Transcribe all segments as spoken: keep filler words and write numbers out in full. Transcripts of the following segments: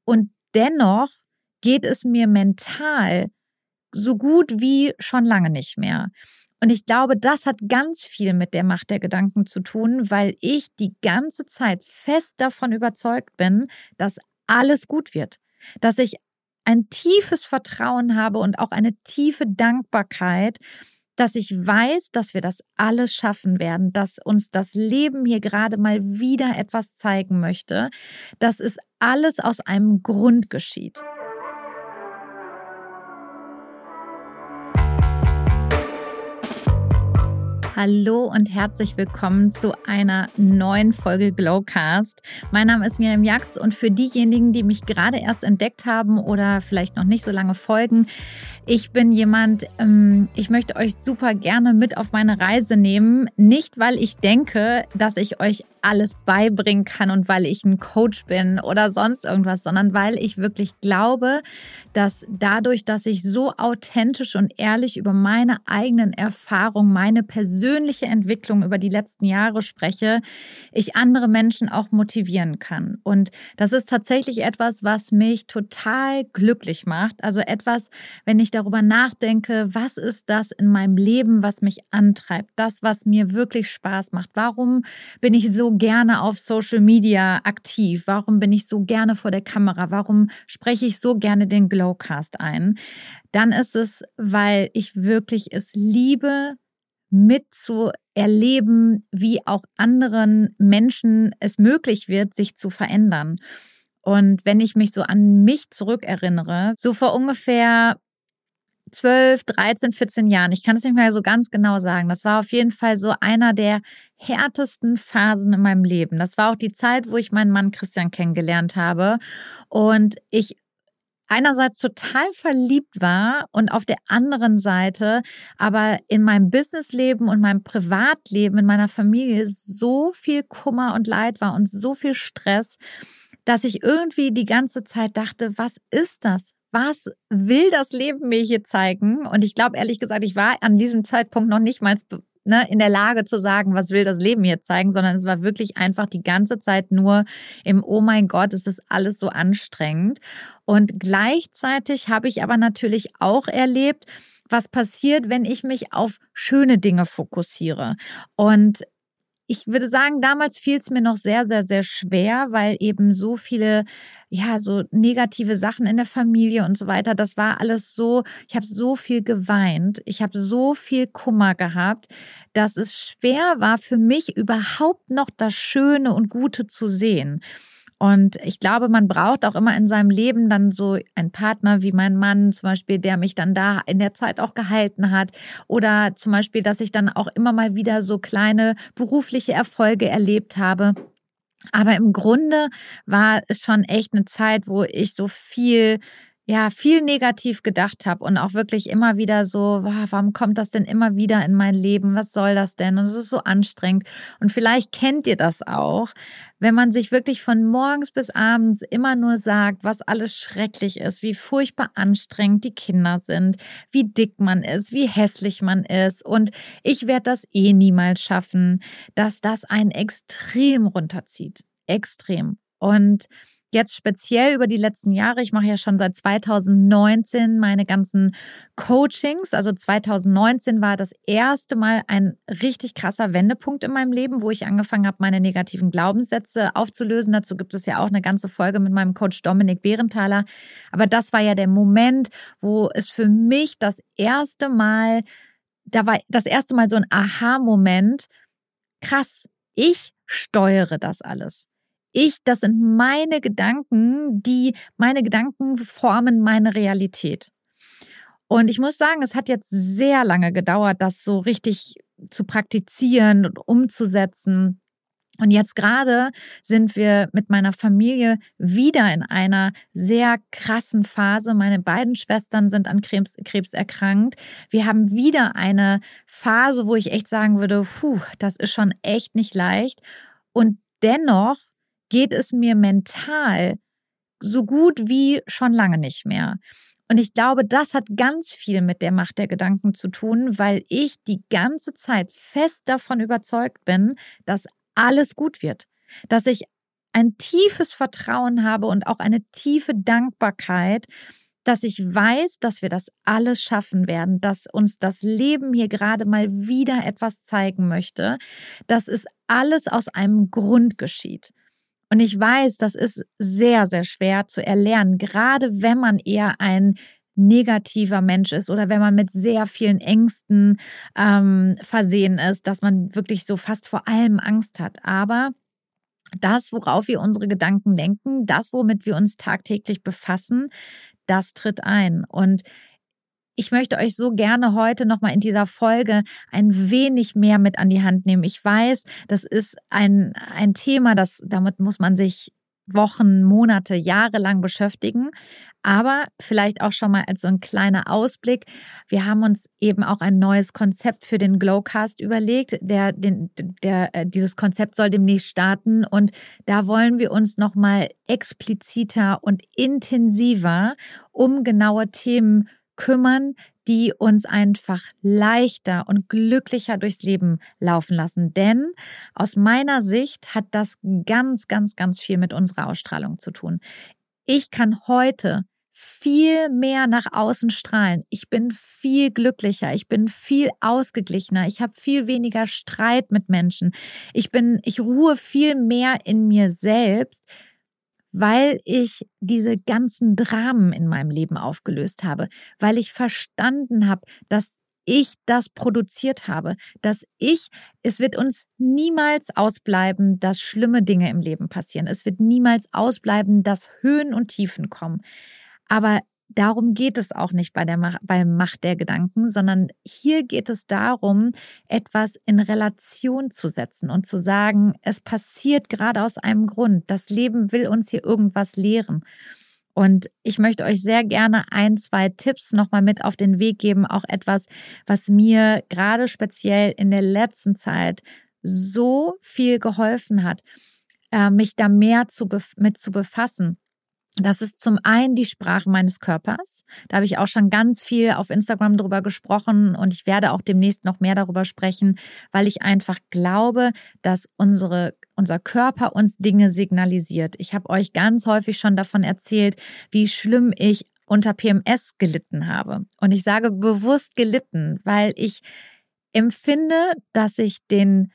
Und dennoch geht es mir mental so gut wie schon lange nicht mehr. Und ich glaube, das hat ganz viel mit der Macht der Gedanken zu tun, weil ich die ganze Zeit fest davon überzeugt bin, dass alles gut wird. Dass ich ein tiefes Vertrauen habe und auch eine tiefe Dankbarkeit, dass ich weiß, dass wir das alles schaffen werden, dass uns das Leben hier gerade mal wieder etwas zeigen möchte, dass es alles aus einem Grund geschieht. Hallo und herzlich willkommen zu einer neuen Folge Glowcast. Mein Name ist Miriam Jax und für diejenigen, die mich gerade erst entdeckt haben oder vielleicht noch nicht so lange folgen, ich bin jemand, ähm, ich möchte euch super gerne mit auf meine Reise nehmen. Nicht, weil ich denke, dass ich euch alles beibringen kann und weil ich ein Coach bin oder sonst irgendwas, sondern weil ich wirklich glaube, dass dadurch, dass ich so authentisch und ehrlich über meine eigenen Erfahrungen, meine persönliche Entwicklung über die letzten Jahre spreche, ich andere Menschen auch motivieren kann. Und das ist tatsächlich etwas, was mich total glücklich macht. Also etwas, wenn ich darüber nachdenke, was ist das in meinem Leben, was mich antreibt, das, was mir wirklich Spaß macht. Warum bin ich so gerne auf Social Media aktiv? Warum bin ich so gerne vor der Kamera? Warum spreche ich so gerne den Glowcast ein? Dann ist es, weil ich wirklich es liebe, mitzuerleben, wie auch anderen Menschen es möglich wird, sich zu verändern. Und wenn ich mich so an mich zurückerinnere, so vor ungefähr zwölf, dreizehn, vierzehn Jahren, ich kann es nicht mehr so ganz genau sagen, das war auf jeden Fall so einer der härtesten Phasen in meinem Leben. Das war auch die Zeit, wo ich meinen Mann Christian kennengelernt habe und ich einerseits total verliebt war und auf der anderen Seite aber in meinem Businessleben und meinem Privatleben, in meiner Familie so viel Kummer und Leid war und so viel Stress, dass ich irgendwie die ganze Zeit dachte, was ist das? Was will das Leben mir hier zeigen? Und ich glaube, ehrlich gesagt, ich war an diesem Zeitpunkt noch nicht mal ne, in der Lage zu sagen, was will das Leben mir zeigen, sondern es war wirklich einfach die ganze Zeit nur im Oh mein Gott, es ist alles so anstrengend. Und gleichzeitig habe ich aber natürlich auch erlebt, was passiert, wenn ich mich auf schöne Dinge fokussiere. Und ich würde sagen, damals fiel es mir noch sehr, sehr, sehr schwer, weil eben so viele, ja, so negative Sachen in der Familie und so weiter, das war alles so, ich habe so viel geweint, ich habe so viel Kummer gehabt, dass es schwer war für mich überhaupt noch das Schöne und Gute zu sehen. Und ich glaube, man braucht auch immer in seinem Leben dann so einen Partner wie mein Mann zum Beispiel, der mich dann da in der Zeit auch gehalten hat. Oder zum Beispiel, dass ich dann auch immer mal wieder so kleine berufliche Erfolge erlebt habe. Aber im Grunde war es schon echt eine Zeit, wo ich so viel ja, viel negativ gedacht habe und auch wirklich immer wieder so, warum kommt das denn immer wieder in mein Leben? Was soll das denn? Und es ist so anstrengend. Und vielleicht kennt ihr das auch, wenn man sich wirklich von morgens bis abends immer nur sagt, was alles schrecklich ist, wie furchtbar anstrengend die Kinder sind, wie dick man ist, wie hässlich man ist und ich werde das eh niemals schaffen, dass das einen extrem runterzieht. Extrem. Und jetzt speziell über die letzten Jahre, ich mache ja schon seit zweitausendneunzehn meine ganzen Coachings, also zweitausendneunzehn war das erste Mal ein richtig krasser Wendepunkt in meinem Leben, wo ich angefangen habe, meine negativen Glaubenssätze aufzulösen. Dazu gibt es ja auch eine ganze Folge mit meinem Coach Dominik Behrenthaler. Aber das war ja der Moment, wo es für mich das erste Mal, da war das erste Mal so ein Aha-Moment, krass, ich steuere das alles. Ich, das sind meine Gedanken, die, meine Gedanken formen meine Realität. Und ich muss sagen, es hat jetzt sehr lange gedauert, das so richtig zu praktizieren und umzusetzen. Und jetzt gerade sind wir mit meiner Familie wieder in einer sehr krassen Phase. Meine beiden Schwestern sind an Krebs, Krebs erkrankt. Wir haben wieder eine Phase, wo ich echt sagen würde, puh, das ist schon echt nicht leicht. Und dennoch geht es mir mental so gut wie schon lange nicht mehr. Und ich glaube, das hat ganz viel mit der Macht der Gedanken zu tun, weil ich die ganze Zeit fest davon überzeugt bin, dass alles gut wird. Dass ich ein tiefes Vertrauen habe und auch eine tiefe Dankbarkeit, dass ich weiß, dass wir das alles schaffen werden, dass uns das Leben hier gerade mal wieder etwas zeigen möchte, dass es alles aus einem Grund geschieht. Und ich weiß, das ist sehr, sehr schwer zu erlernen, gerade wenn man eher ein negativer Mensch ist oder wenn man mit sehr vielen Ängsten ähm, versehen ist, dass man wirklich so fast vor allem Angst hat. Aber das, worauf wir unsere Gedanken lenken, das, womit wir uns tagtäglich befassen, das tritt ein. Und ich möchte euch so gerne heute nochmal in dieser Folge ein wenig mehr mit an die Hand nehmen. Ich weiß, das ist ein, ein Thema, das, damit muss man sich Wochen, Monate, Jahre lang beschäftigen. Aber vielleicht auch schon mal als so ein kleiner Ausblick. Wir haben uns eben auch ein neues Konzept für den Glowcast überlegt. Der, den, der, dieses Konzept soll demnächst starten und da wollen wir uns nochmal expliziter und intensiver um genaue Themen kümmern, die uns einfach leichter und glücklicher durchs Leben laufen lassen. Denn aus meiner Sicht hat das ganz, ganz, ganz viel mit unserer Ausstrahlung zu tun. Ich kann heute viel mehr nach außen strahlen. Ich bin viel glücklicher, ich bin viel ausgeglichener, ich habe viel weniger Streit mit Menschen. Ich bin, ich ruhe viel mehr in mir selbst, weil ich diese ganzen Dramen in meinem Leben aufgelöst habe, weil ich verstanden habe, dass ich das produziert habe, dass ich, es wird uns niemals ausbleiben, dass schlimme Dinge im Leben passieren. Es wird niemals ausbleiben, dass Höhen und Tiefen kommen. Aber darum geht es auch nicht bei der Macht, bei Macht der Gedanken, sondern hier geht es darum, etwas in Relation zu setzen und zu sagen, es passiert gerade aus einem Grund. Das Leben will uns hier irgendwas lehren. Und ich möchte euch sehr gerne ein, zwei Tipps nochmal mit auf den Weg geben. Auch etwas, was mir gerade speziell in der letzten Zeit so viel geholfen hat, mich da mehr zu, mit zu befassen. Das ist zum einen die Sprache meines Körpers. Da habe ich auch schon ganz viel auf Instagram drüber gesprochen und ich werde auch demnächst noch mehr darüber sprechen, weil ich einfach glaube, dass unsere, unser Körper uns Dinge signalisiert. Ich habe euch ganz häufig schon davon erzählt, wie schlimm ich unter P M S gelitten habe. Und ich sage bewusst gelitten, weil ich empfinde, dass ich den,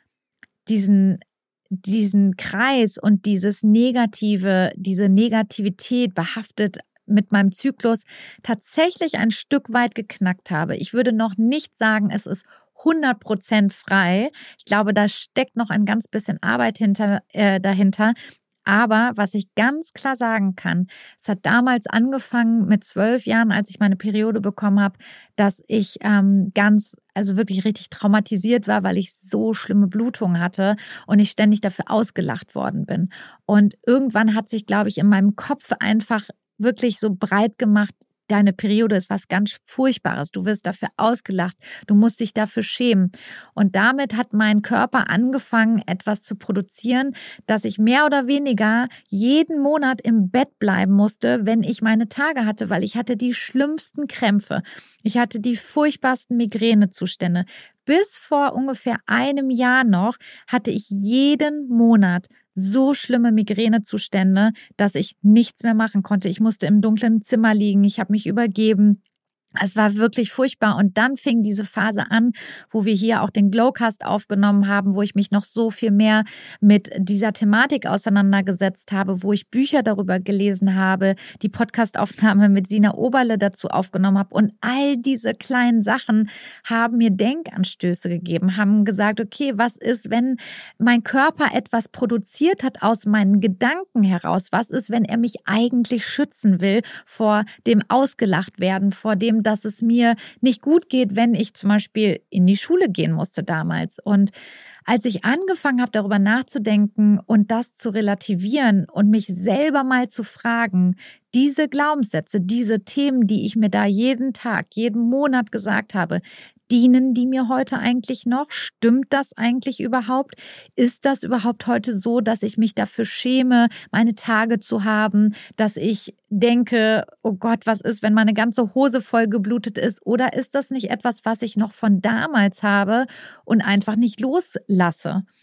diesen diesen Kreis und dieses Negative, diese Negativität behaftet mit meinem Zyklus tatsächlich ein Stück weit geknackt habe. Ich würde noch nicht sagen, es ist hundert Prozent frei. Ich glaube, da steckt noch ein ganz bisschen Arbeit hinter, äh, dahinter. Aber was ich ganz klar sagen kann, es hat damals angefangen mit zwölf Jahren, als ich meine Periode bekommen habe, dass ich ähm, ganz, also wirklich richtig traumatisiert war, weil ich so schlimme Blutungen hatte und ich ständig dafür ausgelacht worden bin. Und irgendwann hat sich, glaube ich, in meinem Kopf einfach wirklich so breit gemacht, deine Periode ist was ganz Furchtbares. Du wirst dafür ausgelacht. Du musst dich dafür schämen. Und damit hat mein Körper angefangen, etwas zu produzieren, dass ich mehr oder weniger jeden Monat im Bett bleiben musste, wenn ich meine Tage hatte, weil ich hatte die schlimmsten Krämpfe. Ich hatte die furchtbarsten Migränezustände. Bis vor ungefähr einem Jahr noch hatte ich jeden Monat so schlimme Migränezustände, dass ich nichts mehr machen konnte. Ich musste im dunklen Zimmer liegen, ich habe mich übergeben. Es war wirklich furchtbar und dann fing diese Phase an, wo wir hier auch den Glowcast aufgenommen haben, wo ich mich noch so viel mehr mit dieser Thematik auseinandergesetzt habe, wo ich Bücher darüber gelesen habe, die Podcastaufnahme mit Sina Oberle dazu aufgenommen habe und all diese kleinen Sachen haben mir Denkanstöße gegeben, haben gesagt, okay, was ist, wenn mein Körper etwas produziert hat aus meinen Gedanken heraus? Was ist, wenn er mich eigentlich schützen will vor dem ausgelacht werden, vor dem, dass es mir nicht gut geht, wenn ich zum Beispiel in die Schule gehen musste damals. Und als ich angefangen habe, darüber nachzudenken und das zu relativieren und mich selber mal zu fragen, diese Glaubenssätze, diese Themen, die ich mir da jeden Tag, jeden Monat gesagt habe, dienen die mir heute eigentlich noch? Stimmt das eigentlich überhaupt? Ist das überhaupt heute so, dass ich mich dafür schäme, meine Tage zu haben, dass ich denke, oh Gott, was ist, wenn meine ganze Hose voll geblutet ist? Oder ist das nicht etwas, was ich noch von damals habe und einfach nicht loslasse?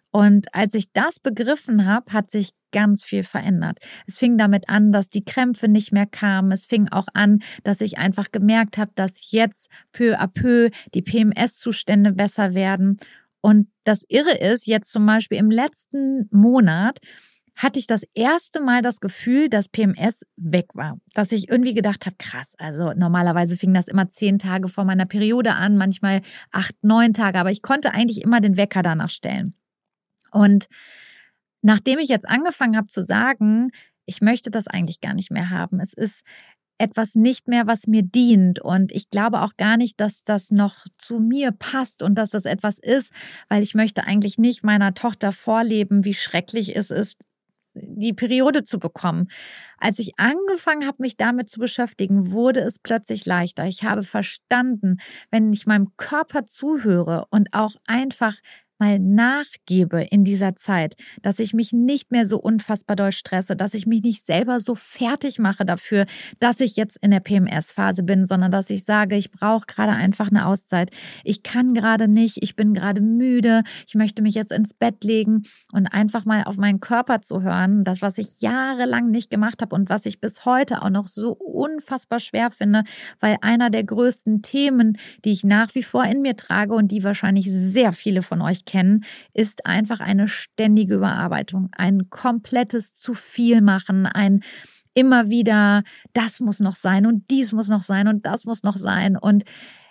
Und als ich das begriffen habe, hat sich ganz viel verändert. Es fing damit an, dass die Krämpfe nicht mehr kamen. Es fing auch an, dass ich einfach gemerkt habe, dass jetzt peu à peu die P M S-Zustände besser werden. Und das Irre ist, jetzt zum Beispiel im letzten Monat hatte ich das erste Mal das Gefühl, dass P M S weg war. Dass ich irgendwie gedacht habe, krass, also normalerweise fing das immer zehn Tage vor meiner Periode an, manchmal acht, neun Tage, aber ich konnte eigentlich immer den Wecker danach stellen. Und nachdem ich jetzt angefangen habe zu sagen, ich möchte das eigentlich gar nicht mehr haben, es ist etwas nicht mehr, was mir dient und ich glaube auch gar nicht, dass das noch zu mir passt und dass das etwas ist, weil ich möchte eigentlich nicht meiner Tochter vorleben, wie schrecklich es ist, die Periode zu bekommen. Als ich angefangen habe, mich damit zu beschäftigen, wurde es plötzlich leichter. Ich habe verstanden, wenn ich meinem Körper zuhöre und auch einfach mal nachgebe in dieser Zeit, dass ich mich nicht mehr so unfassbar doll stresse, dass ich mich nicht selber so fertig mache dafür, dass ich jetzt in der P M S-Phase bin, sondern dass ich sage, ich brauche gerade einfach eine Auszeit. Ich kann gerade nicht, ich bin gerade müde, ich möchte mich jetzt ins Bett legen und einfach mal auf meinen Körper zu hören, das, was ich jahrelang nicht gemacht habe und was ich bis heute auch noch so unfassbar schwer finde, weil einer der größten Themen, die ich nach wie vor in mir trage und die wahrscheinlich sehr viele von euch kennen, ist einfach eine ständige Überarbeitung, ein komplettes zu viel machen, ein immer wieder, das muss noch sein und dies muss noch sein und das muss noch sein. Und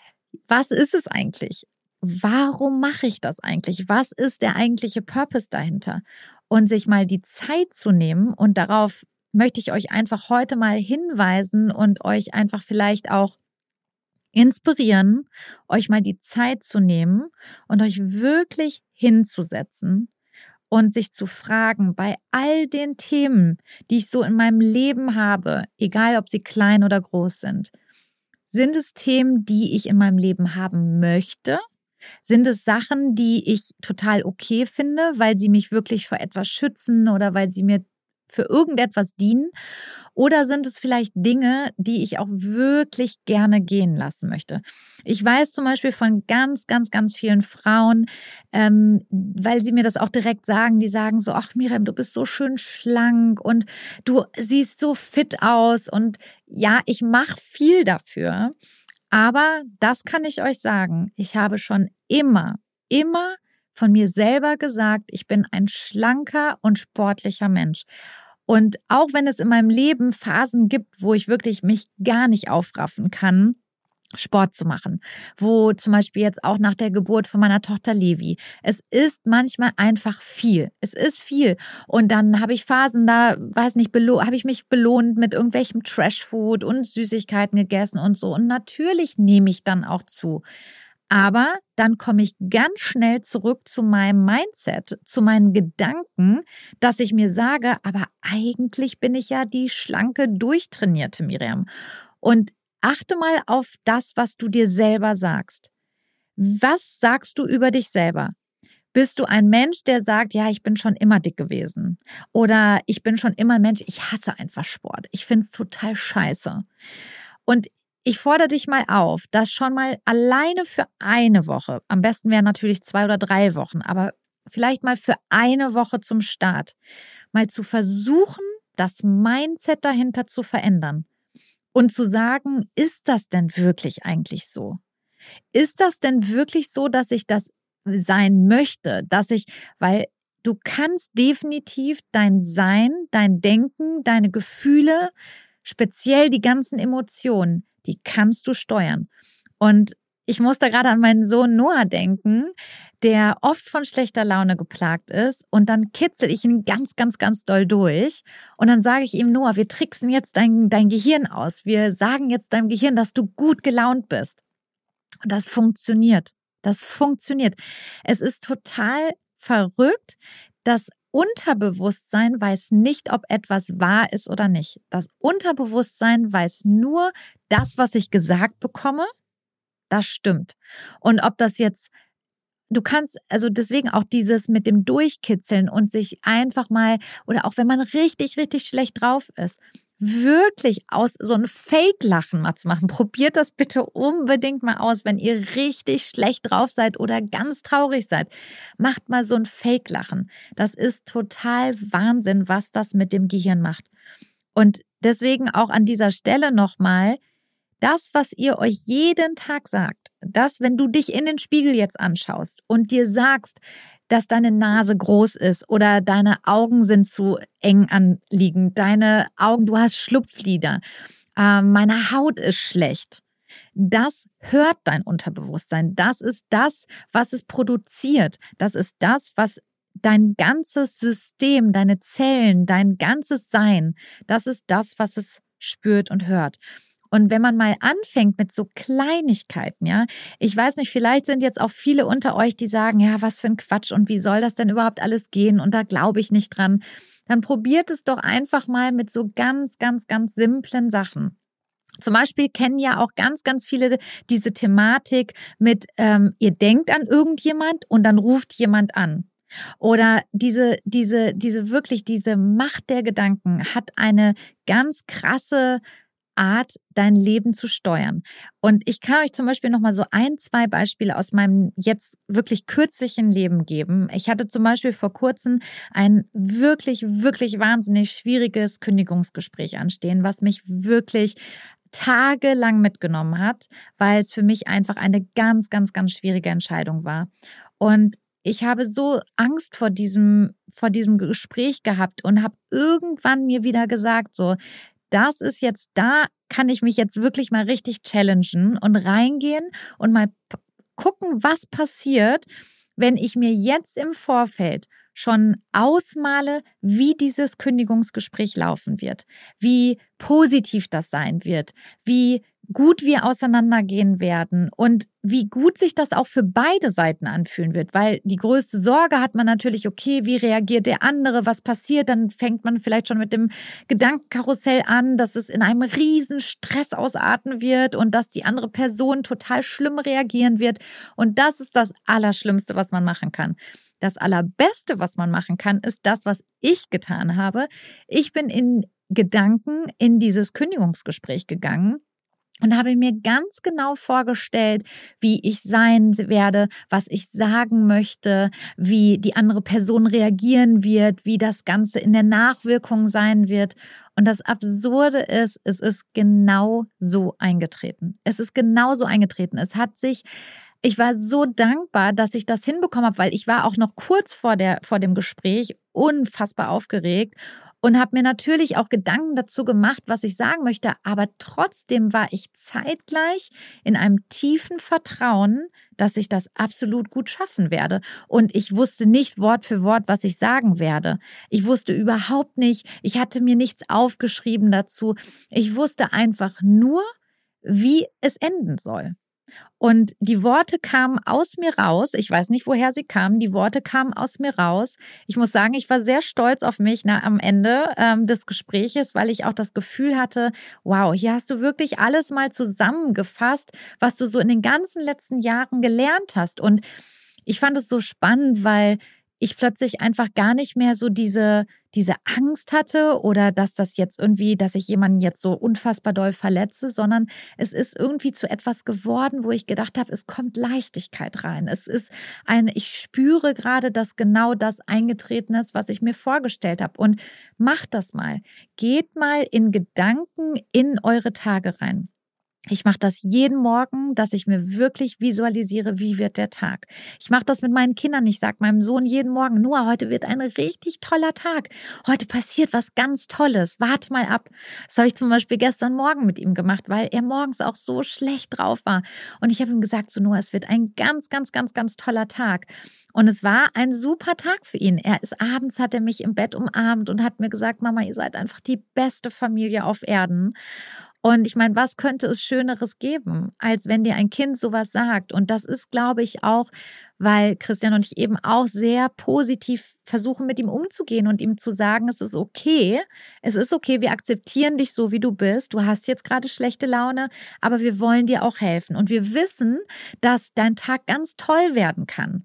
was ist es eigentlich? Warum mache ich das eigentlich? Was ist der eigentliche Purpose dahinter? Und sich mal die Zeit zu nehmen, und darauf möchte ich euch einfach heute mal hinweisen und euch einfach vielleicht auch inspirieren, euch mal die Zeit zu nehmen und euch wirklich hinzusetzen und sich zu fragen, bei all den Themen, die ich so in meinem Leben habe, egal ob sie klein oder groß sind, sind es Themen, die ich in meinem Leben haben möchte? Sind es Sachen, die ich total okay finde, weil sie mich wirklich vor etwas schützen oder weil sie mir für irgendetwas dienen? Oder sind es vielleicht Dinge, die ich auch wirklich gerne gehen lassen möchte? Ich weiß zum Beispiel von ganz, ganz, ganz vielen Frauen, ähm, weil sie mir das auch direkt sagen, die sagen so, ach Miriam, du bist so schön schlank und du siehst so fit aus. Und ja, ich mache viel dafür, aber das kann ich euch sagen, ich habe schon immer, immer von mir selber gesagt, ich bin ein schlanker und sportlicher Mensch. Und auch wenn es in meinem Leben Phasen gibt, wo ich wirklich mich gar nicht aufraffen kann, Sport zu machen, wo zum Beispiel jetzt auch nach der Geburt von meiner Tochter Levi, es ist manchmal einfach viel. Es ist viel. Und dann habe ich Phasen, da, weiß nicht, belo- habe ich mich belohnt mit irgendwelchem Trashfood und Süßigkeiten gegessen und so. Und natürlich nehme ich dann auch zu. Aber dann komme ich ganz schnell zurück zu meinem Mindset, zu meinen Gedanken, dass ich mir sage, aber eigentlich bin ich ja die schlanke, durchtrainierte Miriam. Und achte mal auf das, was du dir selber sagst. Was sagst du über dich selber? Bist du ein Mensch, der sagt, ja, ich bin schon immer dick gewesen? Oder ich bin schon immer ein Mensch, ich hasse einfach Sport. Ich finde es total scheiße. Und ich fordere dich mal auf, das schon mal alleine für eine Woche, am besten wären natürlich zwei oder drei Wochen, aber vielleicht mal für eine Woche zum Start, mal zu versuchen, das Mindset dahinter zu verändern und zu sagen, ist das denn wirklich eigentlich so? Ist das denn wirklich so, dass ich das sein möchte, dass ich, weil du kannst definitiv dein Sein, dein Denken, deine Gefühle, speziell die ganzen Emotionen, die kannst du steuern. Und ich muss da gerade an meinen Sohn Noah denken, der oft von schlechter Laune geplagt ist und dann kitzel ich ihn ganz, ganz, ganz doll durch und dann sage ich ihm, Noah, wir tricksen jetzt dein, dein Gehirn aus. Wir sagen jetzt deinem Gehirn, dass du gut gelaunt bist. Und das funktioniert. Das funktioniert. Es ist total verrückt, dass Unterbewusstsein weiß nicht, ob etwas wahr ist oder nicht. Das Unterbewusstsein weiß nur, das, was ich gesagt bekomme, das stimmt. Und ob das jetzt, du kannst, also deswegen auch dieses mit dem Durchkitzeln und sich einfach mal, oder auch wenn man richtig, richtig schlecht drauf ist, wirklich aus so ein Fake-Lachen mal zu machen. Probiert das bitte unbedingt mal aus, wenn ihr richtig schlecht drauf seid oder ganz traurig seid. Macht mal so ein Fake-Lachen. Das ist total Wahnsinn, was das mit dem Gehirn macht. Und deswegen auch an dieser Stelle nochmal, das, was ihr euch jeden Tag sagt, das, wenn du dich in den Spiegel jetzt anschaust und dir sagst, dass deine Nase groß ist oder deine Augen sind zu eng anliegend, deine Augen, du hast Schlupflider, äh, meine Haut ist schlecht. Das hört dein Unterbewusstsein. Das ist das, was es produziert. Das ist das, was dein ganzes System, deine Zellen, dein ganzes Sein, das ist das, was es spürt und hört. Und wenn man mal anfängt mit so Kleinigkeiten, ja, ich weiß nicht, vielleicht sind jetzt auch viele unter euch, die sagen, ja, was für ein Quatsch und wie soll das denn überhaupt alles gehen und da glaube ich nicht dran. Dann probiert es doch einfach mal mit so ganz, ganz, ganz simplen Sachen. Zum Beispiel kennen ja auch ganz, ganz viele diese Thematik mit, ähm, ihr denkt an irgendjemand und dann ruft jemand an. Oder diese, diese, diese wirklich, diese Macht der Gedanken hat eine ganz krasse Art, dein Leben zu steuern. Und ich kann euch zum Beispiel nochmal so ein, zwei Beispiele aus meinem jetzt wirklich kürzlichen Leben geben. Ich hatte zum Beispiel vor kurzem ein wirklich, wirklich wahnsinnig schwieriges Kündigungsgespräch anstehen, was mich wirklich tagelang mitgenommen hat, weil es für mich einfach eine ganz, ganz, ganz schwierige Entscheidung war. Und ich habe so Angst vor diesem, vor diesem Gespräch gehabt und habe irgendwann mir wieder gesagt, so, das ist jetzt, da kann ich mich jetzt wirklich mal richtig challengen und reingehen und mal p- gucken, was passiert, wenn ich mir jetzt im Vorfeld schon ausmale, wie dieses Kündigungsgespräch laufen wird, wie positiv das sein wird, wie gut wir auseinandergehen werden und wie gut sich das auch für beide Seiten anfühlen wird, weil die größte Sorge hat man natürlich, okay, wie reagiert der andere, was passiert, dann fängt man vielleicht schon mit dem Gedankenkarussell an, dass es in einem riesen Stress ausarten wird und dass die andere Person total schlimm reagieren wird und das ist das Allerschlimmste, was man machen kann. Das Allerbeste, was man machen kann, ist das, was ich getan habe. Ich bin in Gedanken in dieses Kündigungsgespräch gegangen und habe mir ganz genau vorgestellt, wie ich sein werde, was ich sagen möchte, wie die andere Person reagieren wird, wie das Ganze in der Nachwirkung sein wird. Und das Absurde ist, es ist genau so eingetreten. Es ist genau so eingetreten. Es hat sich, ich war so dankbar, dass ich das hinbekommen habe, weil ich war auch noch kurz vor der, vor dem Gespräch unfassbar aufgeregt. Und habe mir natürlich auch Gedanken dazu gemacht, was ich sagen möchte. Aber trotzdem war ich zeitgleich in einem tiefen Vertrauen, dass ich das absolut gut schaffen werde. Und ich wusste nicht Wort für Wort, was ich sagen werde. Ich wusste überhaupt nicht, ich hatte mir nichts aufgeschrieben dazu. Ich wusste einfach nur, wie es enden soll. Und die Worte kamen aus mir raus. Ich weiß nicht, woher sie kamen. Die Worte kamen aus mir raus. Ich muss sagen, ich war sehr stolz auf mich na, am Ende ähm, des Gespräches, weil ich auch das Gefühl hatte, wow, hier hast du wirklich alles mal zusammengefasst, was du so in den ganzen letzten Jahren gelernt hast. Und ich fand es so spannend, weil ich plötzlich einfach gar nicht mehr so diese, diese Angst hatte oder dass das jetzt irgendwie, dass ich jemanden jetzt so unfassbar doll verletze, sondern es ist irgendwie zu etwas geworden, wo ich gedacht habe, es kommt Leichtigkeit rein. Es ist eine, ich spüre gerade, dass genau das eingetreten ist, was ich mir vorgestellt habe. Und macht das mal. Geht mal in Gedanken in eure Tage rein. Ich mache das jeden Morgen, dass ich mir wirklich visualisiere, wie wird der Tag. Ich mache das mit meinen Kindern. Ich sage meinem Sohn jeden Morgen, Noah, heute wird ein richtig toller Tag. Heute passiert was ganz Tolles. Warte mal ab. Das habe ich zum Beispiel gestern Morgen mit ihm gemacht, weil er morgens auch so schlecht drauf war. Und ich habe ihm gesagt, so Noah, es wird ein ganz, ganz, ganz, ganz toller Tag. Und es war ein super Tag für ihn. Er ist abends, hat er mich im Bett umarmt und hat mir gesagt, Mama, ihr seid einfach die beste Familie auf Erden. Und ich meine, was könnte es Schöneres geben, als wenn dir ein Kind sowas sagt? Und das ist, glaube ich, auch, weil Christian und ich eben auch sehr positiv versuchen, mit ihm umzugehen und ihm zu sagen, es ist okay, es ist okay, wir akzeptieren dich so, wie du bist. Du hast jetzt gerade schlechte Laune, aber wir wollen dir auch helfen. Und wir wissen, dass dein Tag ganz toll werden kann.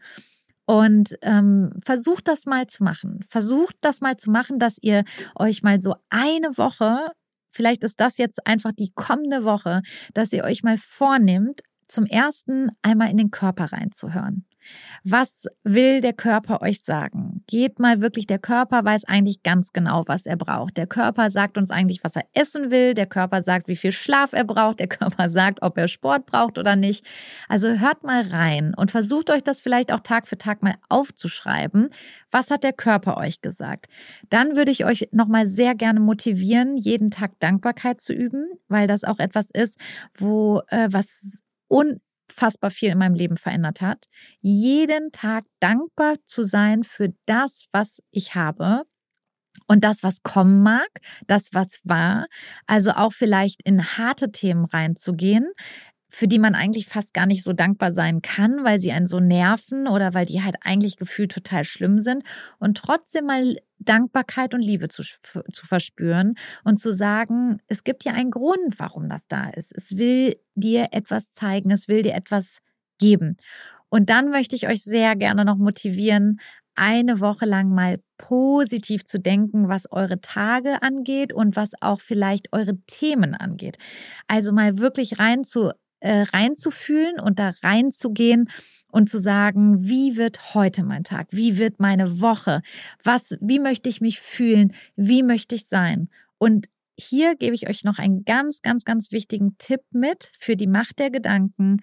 Und ähm, versucht das mal zu machen. Versucht das mal zu machen, dass ihr euch mal so eine Woche vielleicht ist das jetzt einfach die kommende Woche, dass ihr euch mal vornimmt, zum ersten einmal in den Körper reinzuhören. Was will der Körper euch sagen? Geht mal wirklich, der Körper weiß eigentlich ganz genau, was er braucht. Der Körper sagt uns eigentlich, was er essen will. Der Körper sagt, wie viel Schlaf er braucht. Der Körper sagt, ob er Sport braucht oder nicht. Also hört mal rein und versucht euch das vielleicht auch Tag für Tag mal aufzuschreiben. Was hat der Körper euch gesagt? Dann würde ich euch nochmal sehr gerne motivieren, jeden Tag Dankbarkeit zu üben, weil das auch etwas ist, wo äh, was un unfassbar viel in meinem Leben verändert hat. Jeden Tag dankbar zu sein für das, was ich habe und das, was kommen mag, das, was war. Also auch vielleicht in harte Themen reinzugehen, für die man eigentlich fast gar nicht so dankbar sein kann, weil sie einen so nerven oder weil die halt eigentlich gefühlt total schlimm sind, und trotzdem mal Dankbarkeit und Liebe zu, zu verspüren und zu sagen, es gibt ja einen Grund, warum das da ist. Es will dir etwas zeigen, es will dir etwas geben. Und dann möchte ich euch sehr gerne noch motivieren, eine Woche lang mal positiv zu denken, was eure Tage angeht und was auch vielleicht eure Themen angeht. Also mal wirklich rein zu reinzufühlen und da reinzugehen und zu sagen, wie wird heute mein Tag? Wie wird meine Woche? Was, wie möchte ich mich fühlen? Wie möchte ich sein? Und hier gebe ich euch noch einen ganz, ganz, ganz wichtigen Tipp mit für die Macht der Gedanken,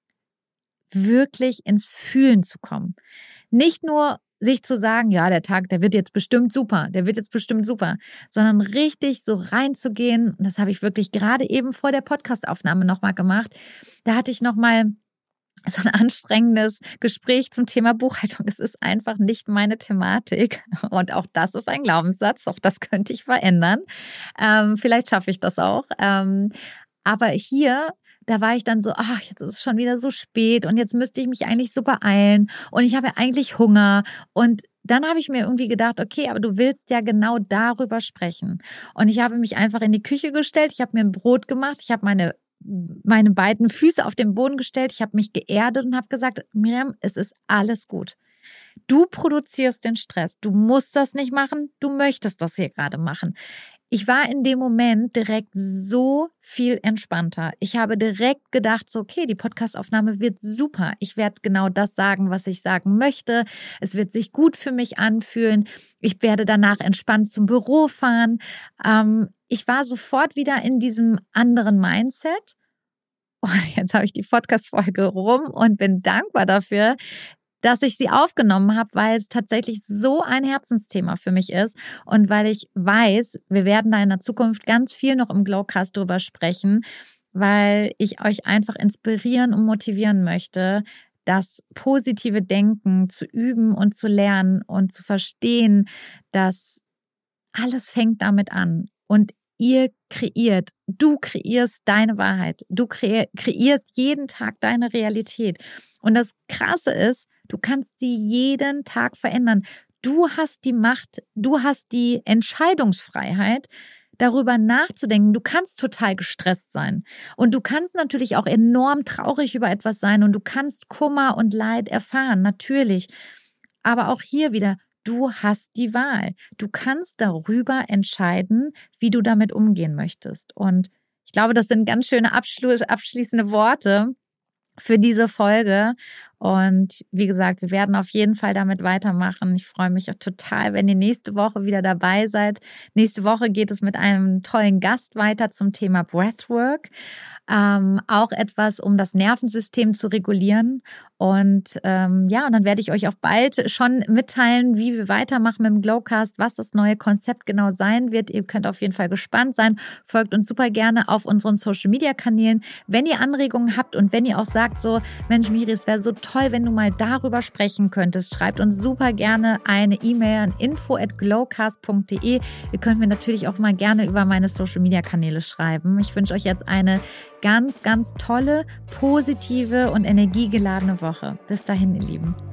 wirklich ins Fühlen zu kommen. Nicht nur sich zu sagen, ja, der Tag, der wird jetzt bestimmt super, der wird jetzt bestimmt super, sondern richtig so reinzugehen. Und das habe ich wirklich gerade eben vor der Podcastaufnahme nochmal gemacht. Da hatte ich nochmal so ein anstrengendes Gespräch zum Thema Buchhaltung. Es ist einfach nicht meine Thematik. Und auch das ist ein Glaubenssatz. Auch das könnte ich verändern. Ähm, vielleicht schaffe ich das auch. Ähm, aber hier... Da war ich dann so, ach, jetzt ist es schon wieder so spät und jetzt müsste ich mich eigentlich so beeilen und ich habe ja eigentlich Hunger. Und dann habe ich mir irgendwie gedacht, okay, aber du willst ja genau darüber sprechen. Und ich habe mich einfach in die Küche gestellt, ich habe mir ein Brot gemacht, ich habe meine, meine beiden Füße auf den Boden gestellt, ich habe mich geerdet und habe gesagt, Miriam, es ist alles gut. Du produzierst den Stress, du musst das nicht machen, du möchtest das hier gerade machen. Ich war in dem Moment direkt so viel entspannter. Ich habe direkt gedacht, so okay, die Podcastaufnahme wird super. Ich werde genau das sagen, was ich sagen möchte. Es wird sich gut für mich anfühlen. Ich werde danach entspannt zum Büro fahren. Ähm, ich war sofort wieder in diesem anderen Mindset. Und jetzt habe ich die Podcast-Folge rum und bin dankbar dafür, dass ich sie aufgenommen habe, weil es tatsächlich so ein Herzensthema für mich ist und weil ich weiß, wir werden da in der Zukunft ganz viel noch im Glowcast drüber sprechen, weil ich euch einfach inspirieren und motivieren möchte, das positive Denken zu üben und zu lernen und zu verstehen, dass alles fängt damit an und ihr kreiert, du kreierst deine Wahrheit, du kre- kreierst jeden Tag deine Realität. Und das Krasse ist, du kannst sie jeden Tag verändern. Du hast die Macht, du hast die Entscheidungsfreiheit, darüber nachzudenken. Du kannst total gestresst sein. Und du kannst natürlich auch enorm traurig über etwas sein und du kannst Kummer und Leid erfahren, natürlich. Aber auch hier wieder, du hast die Wahl. Du kannst darüber entscheiden, wie du damit umgehen möchtest. Und ich glaube, das sind ganz schöne abschlu- abschließende Worte für diese Folge. Und wie gesagt, wir werden auf jeden Fall damit weitermachen. Ich freue mich auch total, wenn ihr nächste Woche wieder dabei seid. Nächste Woche geht es mit einem tollen Gast weiter zum Thema Breathwork. Ähm, auch etwas, um das Nervensystem zu regulieren. Und ähm, ja, und dann werde ich euch auch bald schon mitteilen, wie wir weitermachen mit dem Glowcast, was das neue Konzept genau sein wird. Ihr könnt auf jeden Fall gespannt sein. Folgt uns super gerne auf unseren Social-Media-Kanälen. Wenn ihr Anregungen habt und wenn ihr auch sagt, so, Mensch, Miri, es wäre so toll, wenn du mal darüber sprechen könntest, schreibt uns super gerne eine E-Mail an info at glowcast punkt de. Ihr könnt mir natürlich auch mal gerne über meine Social-Media-Kanäle schreiben. Ich wünsche euch jetzt eine ganz, ganz tolle, positive und energiegeladene Woche. Bis dahin, ihr Lieben.